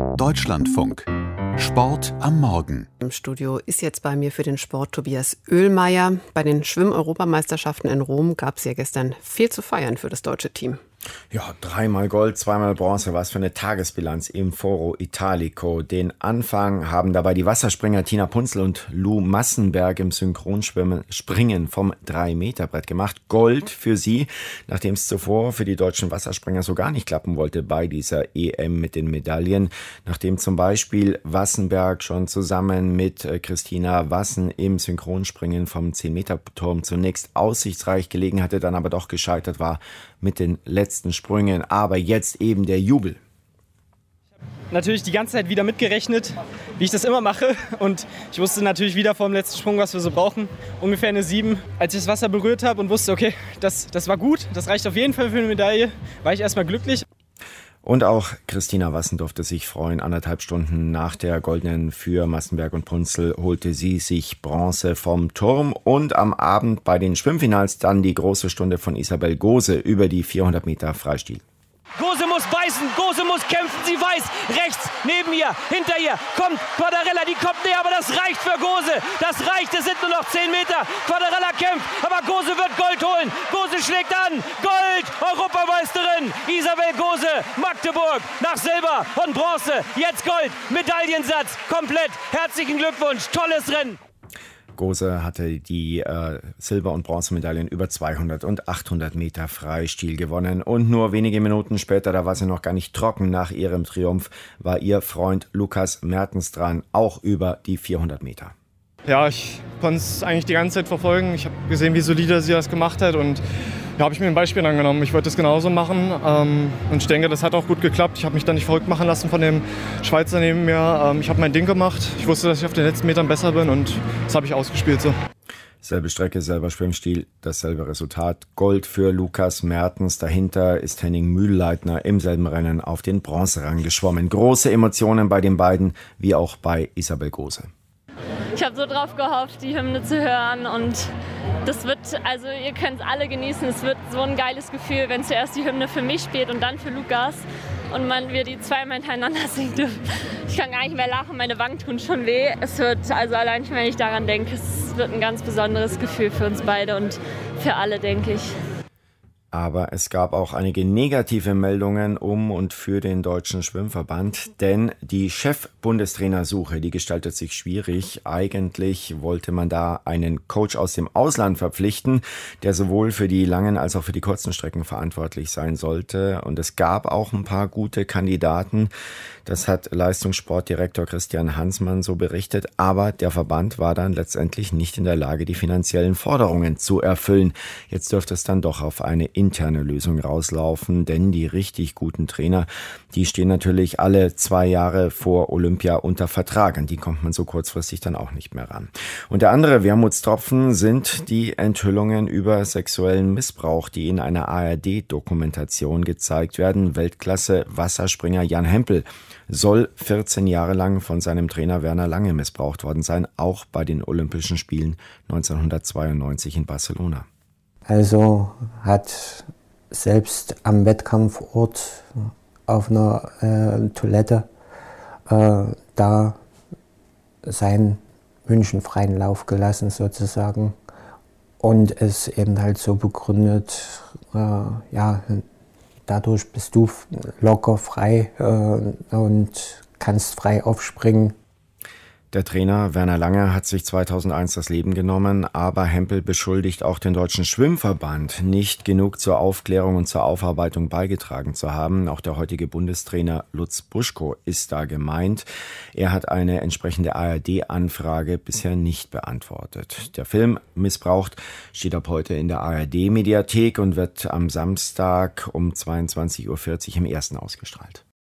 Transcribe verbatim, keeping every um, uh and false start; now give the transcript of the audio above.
Deutschlandfunk. Sport am Morgen. Im Studio ist jetzt bei mir für den Sport Tobias Oehlmeier. Bei den Schwimm-Europameisterschaften in Rom gab es ja gestern viel zu feiern für das deutsche Team. Ja, dreimal Gold, zweimal Bronze, was für eine Tagesbilanz im Foro Italico. Den Anfang haben dabei die Wasserspringer Tina Punzl und Lou Massenberg im Synchronschwimmen Springen vom drei Meter Brett gemacht. Gold für sie, nachdem es zuvor für die deutschen Wasserspringer so gar nicht klappen wollte bei dieser E M mit den Medaillen. Nachdem zum Beispiel Wassenberg schon zusammen mit Christina Wassen im Synchronspringen vom zehn Meter Turm zunächst aussichtsreich gelegen hatte, dann aber doch gescheitert war mit den letzten Sprüngen, aber jetzt eben der Jubel. Natürlich die ganze Zeit wieder mitgerechnet, wie ich das immer mache, und ich wusste natürlich wieder vor dem letzten Sprung, was wir so brauchen, ungefähr eine sieben. Als ich das Wasser berührt habe und wusste, okay, das, das war gut, das reicht auf jeden Fall für eine Medaille, war ich erstmal glücklich. Und auch Christina Wassen durfte sich freuen. Anderthalb Stunden nach der Goldenen für Massenberg und Punzl holte sie sich Bronze vom Turm. Und am Abend bei den Schwimmfinals dann die große Stunde von Isabel Gose über die vierhundert Meter Freistil. Gose muss beißen, Gose muss kämpfen, sie weiß, rechts, neben ihr, hinter ihr, kommt Quadarella, die kommt näher, aber das reicht für Gose, das reicht, es sind nur noch zehn Meter, Quadarella kämpft, aber Gose wird Gold holen, Gose schlägt an, Gold, Europameisterin, Isabel Gose, Magdeburg, nach Silber und Bronze, jetzt Gold, Medaillensatz, komplett, herzlichen Glückwunsch, tolles Rennen. Gose hatte die äh, Silber- und Bronzemedaillen über zweihundert und achthundert Meter Freistil gewonnen. Und nur wenige Minuten später, da war sie noch gar nicht trocken nach ihrem Triumph, war ihr Freund Lukas Mertens dran, auch über die vierhundert Meter. Ja, ich konnte es eigentlich die ganze Zeit verfolgen. Ich habe gesehen, wie solide sie das gemacht hat, und ja, habe ich mir ein Beispiel angenommen. Ich wollte es genauso machen, ähm, und ich denke, das hat auch gut geklappt. Ich habe mich da nicht verrückt machen lassen von dem Schweizer neben mir. Ähm, ich habe mein Ding gemacht. Ich wusste, dass ich auf den letzten Metern besser bin, und das habe ich ausgespielt so. Selbe Strecke, selber Schwimmstil, dasselbe Resultat. Gold für Lukas Mertens. Dahinter ist Henning Mühlleitner im selben Rennen auf den Bronzerang geschwommen. Große Emotionen bei den beiden, wie auch bei Isabel Gose. Ich habe so drauf gehofft, die Hymne zu hören, und das wird, also ihr könnt es alle genießen, es wird so ein geiles Gefühl, wenn zuerst die Hymne für mich spielt und dann für Lukas und man wir die zweimal hintereinander singen dürfen. Ich kann gar nicht mehr lachen, meine Wangen tun schon weh. Es wird, also allein wenn ich daran denke, es wird ein ganz besonderes Gefühl für uns beide und für alle, denke ich. Aber es gab auch einige negative Meldungen um und für den Deutschen Schwimmverband, denn die Chef-Bundestrainersuche, die gestaltet sich schwierig. Eigentlich wollte man da einen Coach aus dem Ausland verpflichten, der sowohl für die langen als auch für die kurzen Strecken verantwortlich sein sollte. Und es gab auch ein paar gute Kandidaten. Das hat Leistungssportdirektor Christian Hansmann so berichtet. Aber der Verband war dann letztendlich nicht in der Lage, die finanziellen Forderungen zu erfüllen. Jetzt dürfte es dann doch auf eine interne Lösung rauslaufen, denn die richtig guten Trainer, die stehen natürlich alle zwei Jahre vor Olympia unter Vertrag. An die kommt man so kurzfristig dann auch nicht mehr ran. Und der andere Wermutstropfen sind die Enthüllungen über sexuellen Missbrauch, die in einer A R D-Dokumentation gezeigt werden. Weltklasse-Wasserspringer Jan Hempel soll vierzehn Jahre lang von seinem Trainer Werner Lange missbraucht worden sein, auch bei den Olympischen Spielen neunzehnhundertzweiundneunzig in Barcelona. Also hat selbst am Wettkampfort auf einer äh, Toilette äh, da seinen Wünschen freien Lauf gelassen sozusagen und es eben halt so begründet, äh, ja, dadurch bist du locker frei äh, und kannst frei aufspringen. Der Trainer Werner Lange hat sich zweitausendeins das Leben genommen, aber Hempel beschuldigt auch den Deutschen Schwimmverband, nicht genug zur Aufklärung und zur Aufarbeitung beigetragen zu haben. Auch der heutige Bundestrainer Lutz Buschko ist da gemeint. Er hat eine entsprechende A R D-Anfrage bisher nicht beantwortet. Der Film Missbraucht steht ab heute in der A R D-Mediathek und wird am Samstag um zweiundzwanzig Uhr vierzig im Ersten ausgestrahlt.